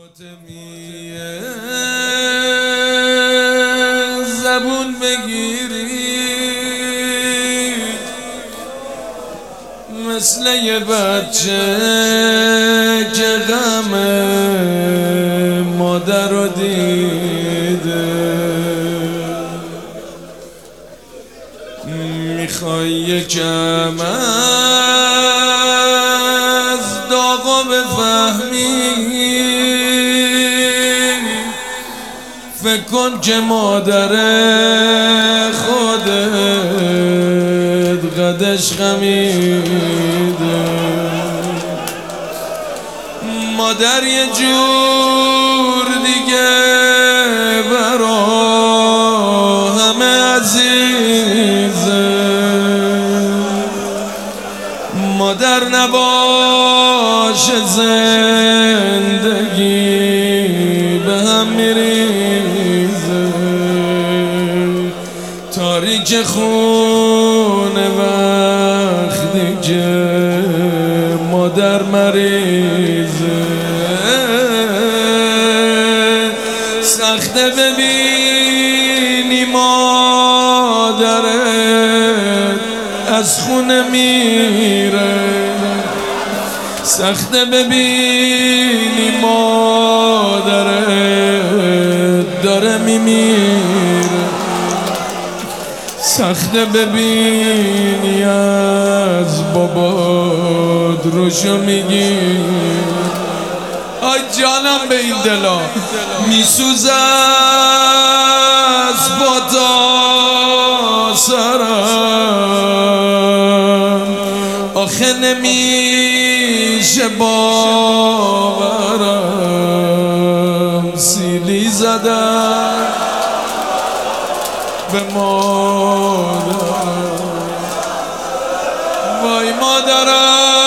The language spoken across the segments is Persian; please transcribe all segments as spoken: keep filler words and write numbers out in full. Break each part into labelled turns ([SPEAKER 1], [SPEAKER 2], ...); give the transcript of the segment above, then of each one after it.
[SPEAKER 1] فاطمیه زبون بگیری مثل یه بچه که غم مادر رو دیده، میخوای یکم از داغا بفهمی، فکر کن که مادر خودت قدش خمیده. مادر یه جور دیگه برا همه عزیزه، مادر نباشه زندگی به هم میریزه. تاریک خونه وقتی که مادر مریضه، سخته ببینی مادرت از خونه میره، سخته ببینی مادرت داره میمیره، سخته ببینی از بابات روشو میگی. آی جانم به این دلا میسوزه از با تا سرم، آخه نمیشه باورم، سیلی زدم به مادرم. وای مادرم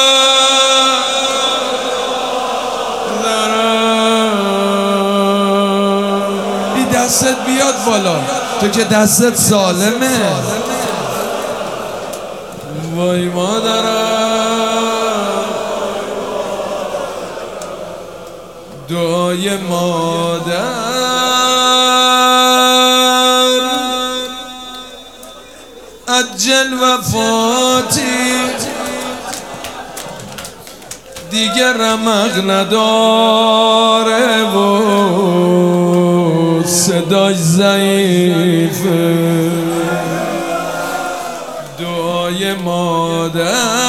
[SPEAKER 1] این دستت بیاد بالا، تو که دستت سالمه. وای مادرم دعای مادر عجل وفاتی، دیگه رمق نداره و صداش ضعیفه. دعای مادر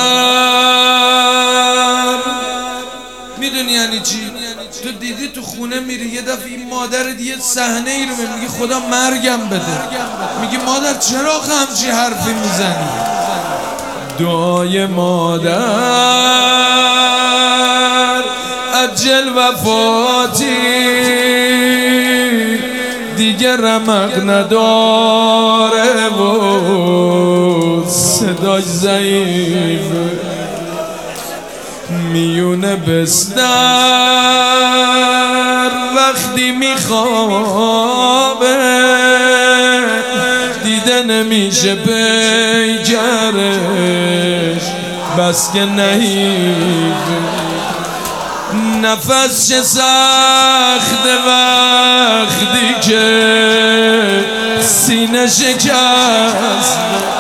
[SPEAKER 1] میدونی یعنی چی؟ تو دیدی تو خونه میری یه دفعه این مادر یه صحنه ای رو میگی خدا مرگم بده، میگی مادر چرا همچی حرفی میزنی؟ دعای مادر عجل وفاتی، دیگه رمق نداره و صداش ضعیفه. میونه بستر وقتی میخوابه، دیده نمیشه پیکرش بس که نحیفه. نفس چه سخته وقتی که سینه شکست،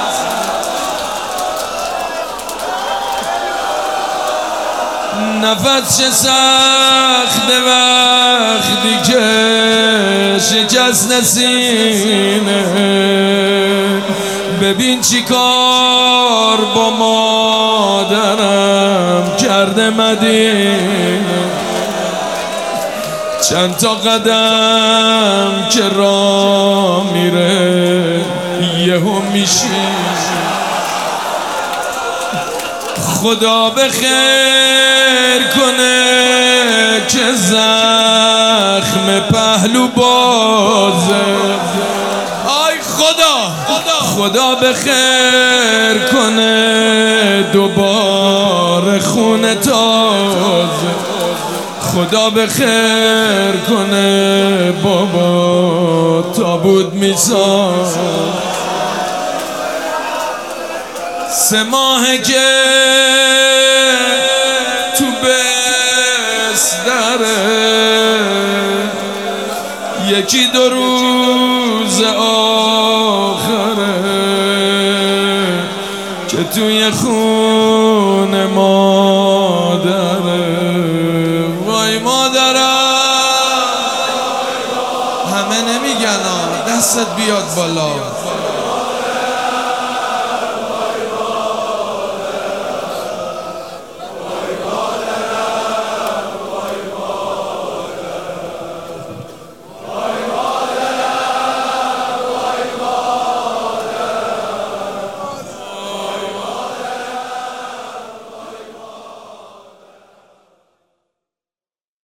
[SPEAKER 1] نفس چه سخته وقتی که شکست سینه. ببین چی کار با مادرم کرده مدینه، چند تا قدم که راه میره یهو میشینه. خدا به خیر کنه که زخم پهلو بازه. آی خدا خدا به خیر کنه دوباره خونه تازه. خدا به خیر کنه بابا تابوت میسازه. سه ماهه که تو بستره یکی دو روز آخره که توی خون مادره. وای مادرم، همه نمیگن ها، دستت بیاد بالا.